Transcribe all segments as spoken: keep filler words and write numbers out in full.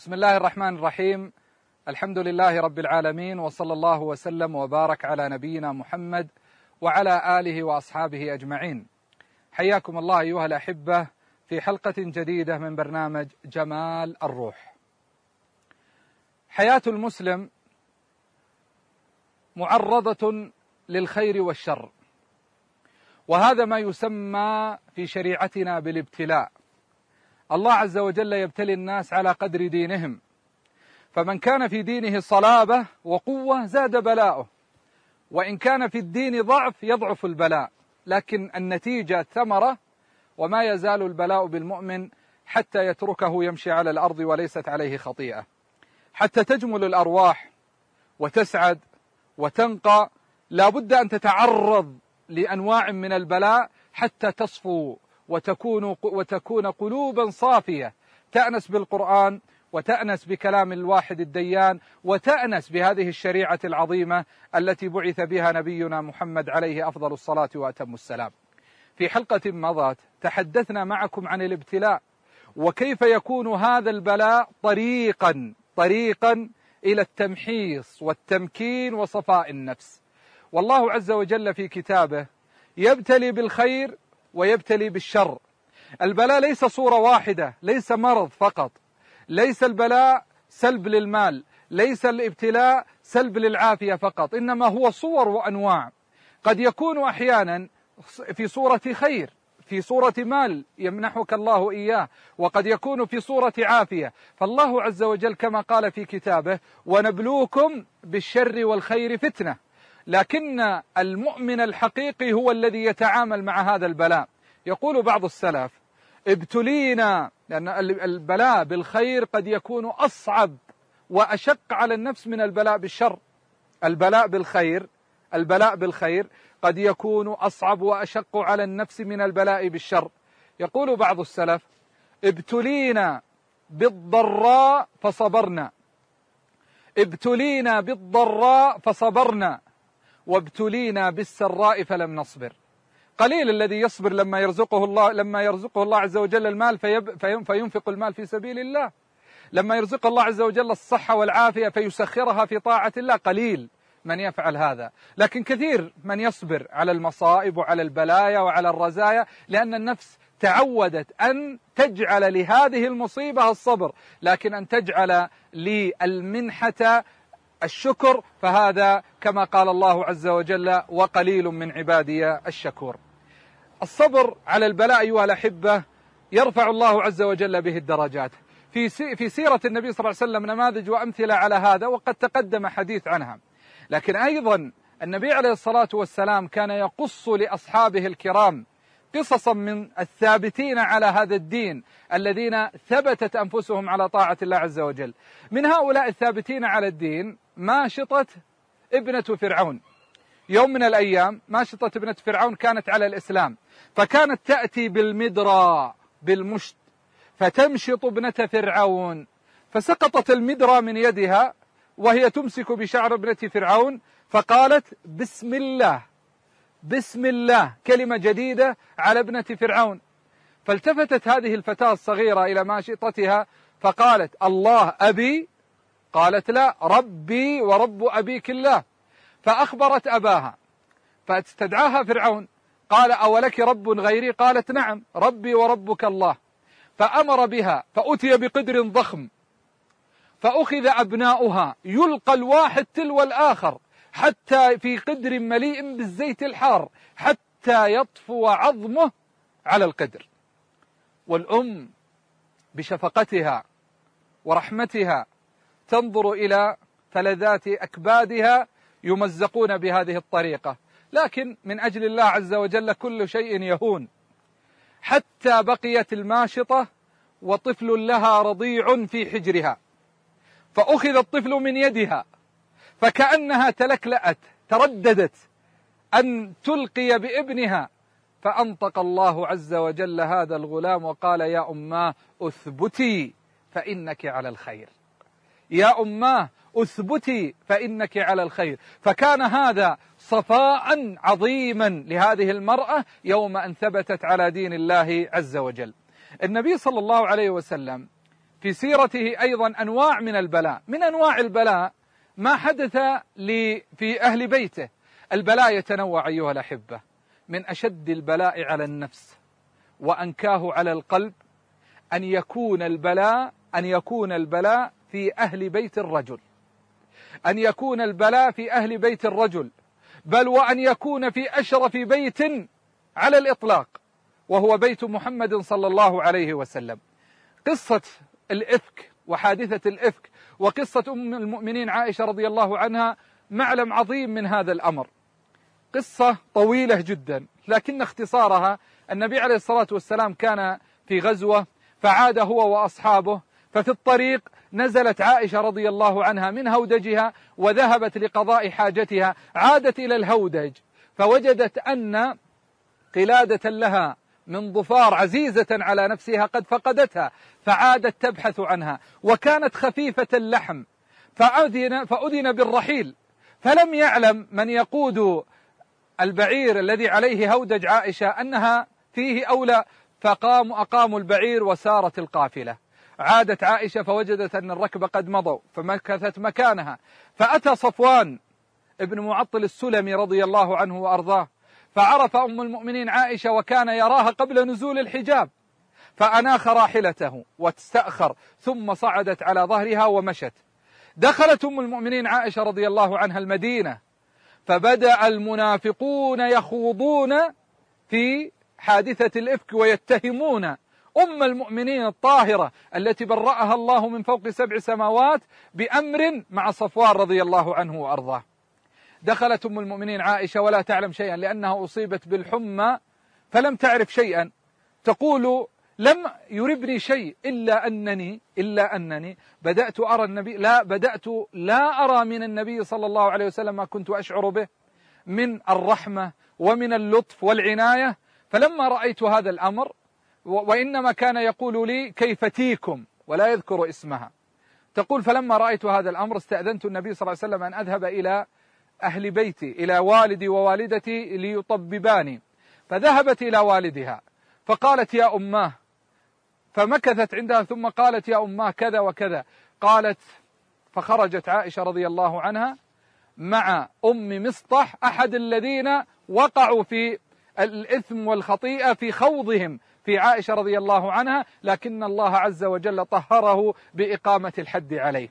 بسم الله الرحمن الرحيم. الحمد لله رب العالمين، وصلى الله وسلم وبارك على نبينا محمد وعلى آله وأصحابه أجمعين. حياكم الله أيها الأحبة في حلقة جديدة من برنامج جمال الروح. حياة المسلم معرضة للخير والشر، وهذا ما يسمى في شريعتنا بالابتلاء. الله عز وجل يبتلي الناس على قدر دينهم، فمن كان في دينه صلابة وقوة زاد بلاؤه، وإن كان في الدين ضعف يضعف البلاء، لكن النتيجة الثمرة، وما يزال البلاء بالمؤمن حتى يتركه يمشي على الأرض وليست عليه خطيئة، حتى تجمل الأرواح وتسعد وتنقى. لا بد أن تتعرض لأنواع من البلاء حتى تصفو وتكون, وتكون قلوبا صافية تأنس بالقرآن، وتأنس بكلام الواحد الديان، وتأنس بهذه الشريعة العظيمة التي بعث بها نبينا محمد عليه أفضل الصلاة وأتم السلام. في حلقة مضت تحدثنا معكم عن الابتلاء، وكيف يكون هذا البلاء طريقا طريقا إلى التمحيص والتمكين وصفاء النفس. والله عز وجل في كتابه يبتلي بالخير ويبتلي بالشر. البلاء ليس صورة واحدة، ليس مرض فقط، ليس البلاء سلب للمال، ليس الابتلاء سلب للعافية فقط، إنما هو صور وأنواع. قد يكون أحيانا في صورة خير، في صورة مال يمنحك الله إياه، وقد يكون في صورة عافية. فالله عز وجل كما قال في كتابه: ونبلوكم بالشر والخير فتنة. لكن المؤمن الحقيقي هو الذي يتعامل مع هذا البلاء. يقول بعض السلف: ابتلينا، لأن البلاء بالخير قد يكون أصعب وأشق على النفس من البلاء بالشر. البلاء بالخير البلاء بالخير قد يكون أصعب وأشق على النفس من البلاء بالشر. يقول بعض السلف: ابتلينا بالضراء فصبرنا ابتلينا بالضراء فصبرنا وابتلينا بالسراء فلم نصبر. قليل الذي يصبر لما يرزقه الله لما يرزقه الله عز وجل المال فيب فينفق المال في سبيل الله، لما يرزق الله عز وجل الصحة والعافية فيسخرها في طاعة الله. قليل من يفعل هذا، لكن كثير من يصبر على المصائب وعلى البلايا وعلى الرزايا، لأن النفس تعودت أن تجعل لهذه المصيبة الصبر، لكن أن تجعل للمنحة الشكر، فهذا كما قال الله عز وجل: وقليل من عبادي الشكور. الصبر على البلاء أيها الأحبة يرفع الله عز وجل به الدرجات. في في سيرة النبي صلى الله عليه وسلم نماذج وأمثلة على هذا، وقد تقدم حديث عنها. لكن أيضا النبي عليه الصلاة والسلام كان يقص لأصحابه الكرام قصصا من الثابتين على هذا الدين، الذين ثبتت أنفسهم على طاعة الله عز وجل. من هؤلاء الثابتين على الدين ماشطة ابنة فرعون. يوم من الأيام ماشطة ابنة فرعون كانت على الإسلام، فكانت تأتي بالمدرى بالمشت فتمشط ابنة فرعون، فسقطت المدرى من يدها وهي تمسك بشعر ابنة فرعون، فقالت: بسم الله بسم الله، كلمة جديدة على ابنة فرعون. فالتفتت هذه الفتاة الصغيرة إلى ماشطتها فقالت: الله أبي؟ قالت: لا، ربي ورب أبيك الله. فأخبرت أباها، فاستدعاها فرعون، قال: أولك رب غيري؟ قالت: نعم، ربي وربك الله. فأمر بها، فأتي بقدر ضخم، فأخذ أبناؤها يلقى الواحد تلو الآخر حتى في قدر مليء بالزيت الحار حتى يطفو عظمه على القدر. والأم بشفقتها ورحمتها تنظر إلى فلذات أكبادها يمزقون بهذه الطريقة، لكن من أجل الله عز وجل كل شيء يهون، حتى بقيت الماشطة وطفل لها رضيع في حجرها، فأخذ الطفل من يدها فكأنها تلكلأت ترددت أن تلقي بابنها، فأنطق الله عز وجل هذا الغلام وقال: يا أماه أثبتي فإنك على الخير، يا أماه أثبتي فإنك على الخير. فكان هذا صفاء عظيما لهذه المرأة يوم أن ثبتت على دين الله عز وجل. النبي صلى الله عليه وسلم في سيرته أيضا أنواع من البلاء. من أنواع البلاء ما حدث في أهل بيته. البلاء يتنوع أيها الأحبة، من أشد البلاء على النفس وأنكاه على القلب أن يكون البلاء أن يكون البلاء في أهل بيت الرجل، أن يكون البلاء في أهل بيت الرجل، بل وأن يكون في أشرف بيت على الإطلاق، وهو بيت محمد صلى الله عليه وسلم. قصة الإفك وحادثة الإفك وقصة أم المؤمنين عائشة رضي الله عنها معلم عظيم من هذا الأمر. قصة طويلة جدا، لكن اختصارها النبي عليه الصلاة والسلام كان في غزوة فعاد هو وأصحابه، ففي الطريق نزلت عائشة رضي الله عنها من هودجها وذهبت لقضاء حاجتها. عادت إلى الهودج فوجدت أن قلادة لها من ظفار عزيزة على نفسها قد فقدتها، فعادت تبحث عنها، وكانت خفيفة اللحم، فأذن, فأذن بالرحيل، فلم يعلم من يقود البعير الذي عليه هودج عائشة أنها فيه أولى، فقام أقاموا البعير وسارت القافلة. عادت عائشة فوجدت أن الركب قد مضوا، فمكثت مكانها، فأتى صفوان ابن معطل السلمي رضي الله عنه وأرضاه، فعرف أم المؤمنين عائشة وكان يراها قبل نزول الحجاب، فأناخ راحلته واستأخر، ثم صعدت على ظهرها ومشت. دخلت أم المؤمنين عائشة رضي الله عنها المدينة، فبدأ المنافقون يخوضون في حادثة الإفك ويتهمون أم المؤمنين الطاهرة التي برأها الله من فوق سبع سماوات بأمر مع صفوان رضي الله عنه وأرضاه. دخلت أم المؤمنين عائشة ولا تعلم شيئا لأنها أصيبت بالحمى، فلم تعرف شيئا. تقول: لم يربني شيء إلا أنني إلا أنني بدأت أرى النبي لا بدأت لا أرى من النبي صلى الله عليه وسلم ما كنت أشعر به من الرحمة ومن اللطف والعناية. فلما رأيت هذا الأمر، وإنما كان يقول لي كيفتيكم ولا يذكر اسمها، تقول: فلما رأيت هذا الأمر استأذنت النبي صلى الله عليه وسلم أن أذهب إلى أهل بيتي، إلى والدي ووالدتي ليطبباني. فذهبت إلى والدها فقالت: يا أماه، فمكثت عندها ثم قالت: يا أماه كذا وكذا. قالت: فخرجت عائشة رضي الله عنها مع أم مصطح أحد الذين وقعوا في الإثم والخطيئة في خوضهم في عائشة رضي الله عنها، لكن الله عز وجل طهره بإقامة الحد عليه.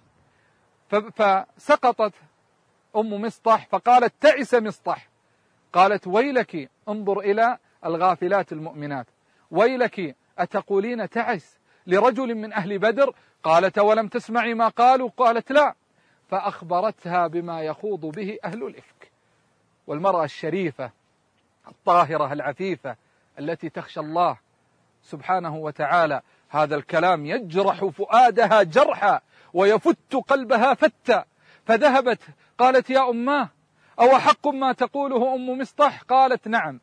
فسقطت أم مصطح فقالت: تعس مصطح. قالت: ويلك، انظر إلى الغافلات المؤمنات، ويلك أتقولين تعس لرجل من أهل بدر؟ قالت: ولم تسمعي ما قالوا؟ قالت: لا. فأخبرتها بما يخوض به أهل الإفك. والمرأة الشريفة الطاهرة العفيفة التي تخشى الله سبحانه وتعالى هذا الكلام يجرح فؤادها جرحا ويفت قلبها فتا، فذهبت قالت: يا أماه، أو حق ما تقوله أم مصطح؟ قالت: نعم،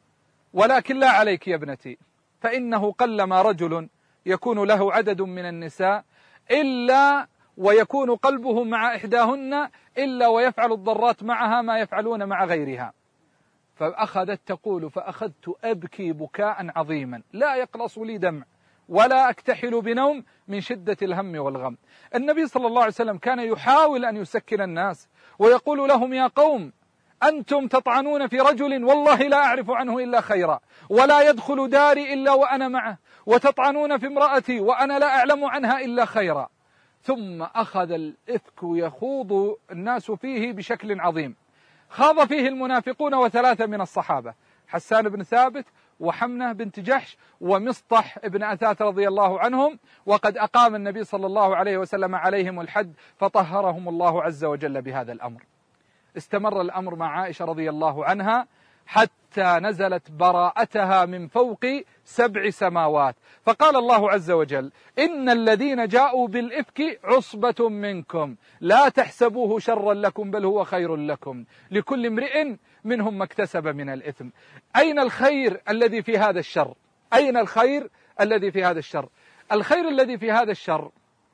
ولكن لا عليك يا ابنتي، فإنه قلما رجل يكون له عدد من النساء إلا ويكون قلبه مع إحداهن إلا ويفعل الضرات معها ما يفعلون مع غيرها. فأخذت تقول: فأخذت أبكي بكاء عظيما لا يقلص لي دمع ولا أكتحل بنوم من شدة الهم والغم. النبي صلى الله عليه وسلم كان يحاول أن يسكن الناس ويقول لهم: يا قوم، أنتم تطعنون في رجل والله لا أعرف عنه إلا خيرا، ولا يدخل داري إلا وأنا معه، وتطعنون في امرأتي وأنا لا أعلم عنها إلا خيرا. ثم أخذ الإفك يخوض الناس فيه بشكل عظيم. خاض فيه المنافقون وثلاثة من الصحابة: حسان بن ثابت وحمنة بنت جحش ومصطح بن أثاث رضي الله عنهم، وقد أقام النبي صلى الله عليه وسلم عليهم الحد فطهرهم الله عز وجل بهذا الأمر. استمر الأمر مع عائشة رضي الله عنها حتى نزلت براءتها من فوق سبع سماوات، فقال الله عز وجل: إن الذين جاءوا بالإفك عصبة منكم لا تحسبوه شرا لكم بل هو خير لكم لكل امرئ منهم ما اكتسب من الإثم. أين الخير الذي في هذا الشر؟ أين الخير الذي في هذا الشر؟ الخير الذي في هذا الشر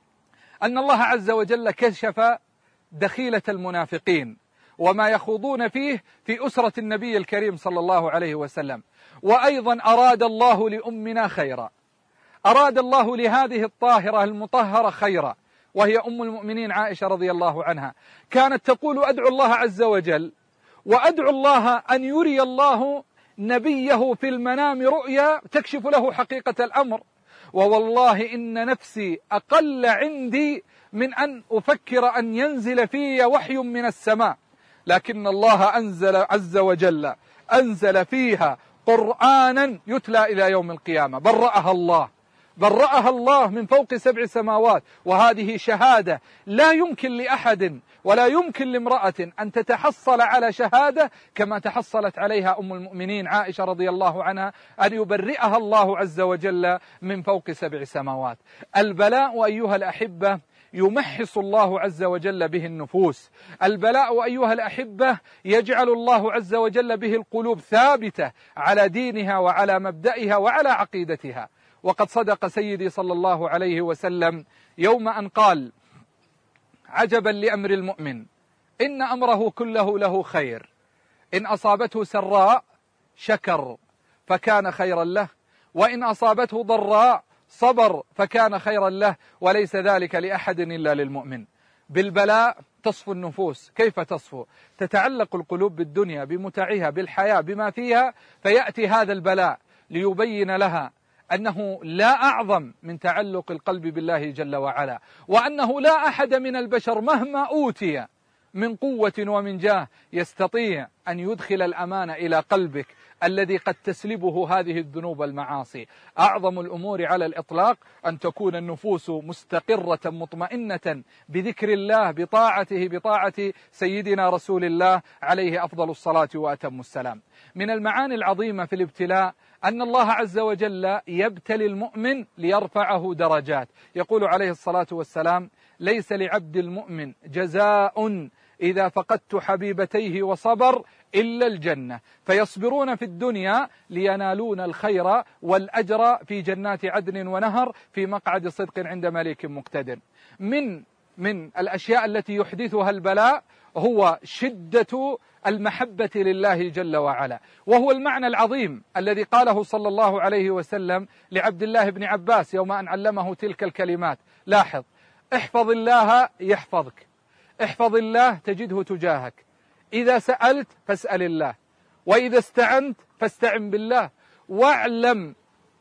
أن الله عز وجل كشف دخيلة المنافقين وما يخوضون فيه في أسرة النبي الكريم صلى الله عليه وسلم. وأيضا أراد الله لأمنا خيرا، أراد الله لهذه الطاهرة المطهرة خيرا، وهي أم المؤمنين عائشة رضي الله عنها، كانت تقول أدعو الله عز وجل وأدعو الله أن يري الله نبيه في المنام رؤيا تكشف له حقيقة الأمر، ووالله إن نفسي أقل عندي من أن أفكر أن ينزل في وحي من السماء، لكن الله أنزل عز وجل أنزل فيها قرآنا يتلى إلى يوم القيامة. برأها الله برأها الله من فوق سبع سماوات، وهذه شهادة لا يمكن لأحد ولا يمكن لامرأة أن تتحصل على شهادة كما تحصلت عليها أم المؤمنين عائشة رضي الله عنها، أن يبرئها الله عز وجل من فوق سبع سماوات. البلاء أيها الأحبة يمحص الله عز وجل به النفوس، البلاء أيها الأحبة يجعل الله عز وجل به القلوب ثابتة على دينها وعلى مبدئها وعلى عقيدتها. وقد صدق سيدي صلى الله عليه وسلم يوم أن قال: عجبا لأمر المؤمن إن أمره كله له خير، إن أصابته سراء شكر فكان خيرا له، وإن أصابته ضراء صبر فكان خيرا له، وليس ذلك لأحد إلا للمؤمن. بالبلاء تصفو النفوس. كيف تصفو؟ تتعلق القلوب بالدنيا بمتعها بالحياة بما فيها، فيأتي هذا البلاء ليبين لها أنه لا أعظم من تعلق القلب بالله جل وعلا، وأنه لا أحد من البشر مهما أوتي من قوة ومن جاه يستطيع أن يدخل الأمان إلى قلبك الذي قد تسلبه هذه الذنوب المعاصي. أعظم الأمور على الإطلاق أن تكون النفوس مستقرة مطمئنة بذكر الله بطاعته بطاعة سيدنا رسول الله عليه أفضل الصلاة وأتم السلام. من المعاني العظيمة في الابتلاء أن الله عز وجل يبتلي المؤمن ليرفعه درجات. يقول عليه الصلاة والسلام: ليس لعبد المؤمن جزاء إذا فقدت حبيبتيه وصبر إلا الجنة، فيصبرون في الدنيا لينالون الخير والأجر في جنات عدن ونهر في مقعد صدق عند مليك مقتدر. من من الأشياء التي يحدثها البلاء هو شدة المحبة لله جل وعلا، وهو المعنى العظيم الذي قاله صلى الله عليه وسلم لعبد الله بن عباس يوم أن علمه تلك الكلمات. لاحظ: احفظ الله يحفظك، احفظ الله تجده تجاهك، إذا سألت فاسأل الله، وإذا استعنت فاستعن بالله، واعلم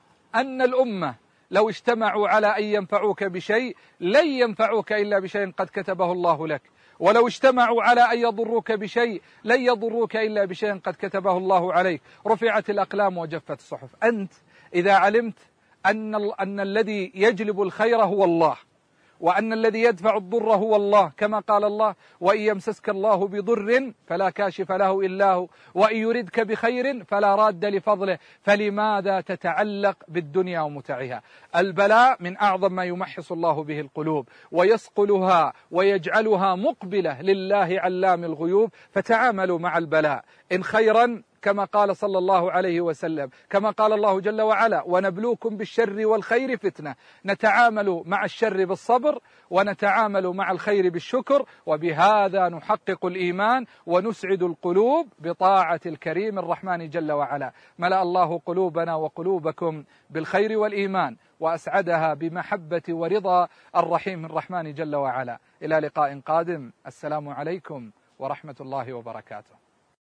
أن الأمة لو اجتمعوا على أن ينفعوك بشيء لن ينفعوك إلا بشيء قد كتبه الله لك، ولو اجتمعوا على أن يضروك بشيء لن يضروك إلا بشيء قد كتبه الله عليك. رفعت الأقلام وجفت الصحف. أنت إذا علمت أن, أن الذي يجلب الخير هو الله، وأن الذي يدفع الضر هو الله، كما قال الله: وإن يمسسك الله بضر فلا كاشف له إلا هو، وإن يردك بخير فلا راد لفضله، فلماذا تتعلق بالدنيا ومتعها؟ البلاء من أعظم ما يمحص الله به القلوب ويصقلها ويجعلها مقبلة لله علام الغيوب. فتعاملوا مع البلاء إن خيرا كما قال صلى الله عليه وسلم، كما قال الله جل وعلا: ونبلوكم بالشر والخير فتنة. نتعامل مع الشر بالصبر ونتعامل مع الخير بالشكر، وبهذا نحقق الإيمان ونسعد القلوب بطاعة الكريم الرحمن جل وعلا. ملأ الله قلوبنا وقلوبكم بالخير والإيمان، وأسعدها بمحبة ورضا الرحيم الرحمن جل وعلا. إلى لقاء قادم. السلام عليكم ورحمة الله وبركاته.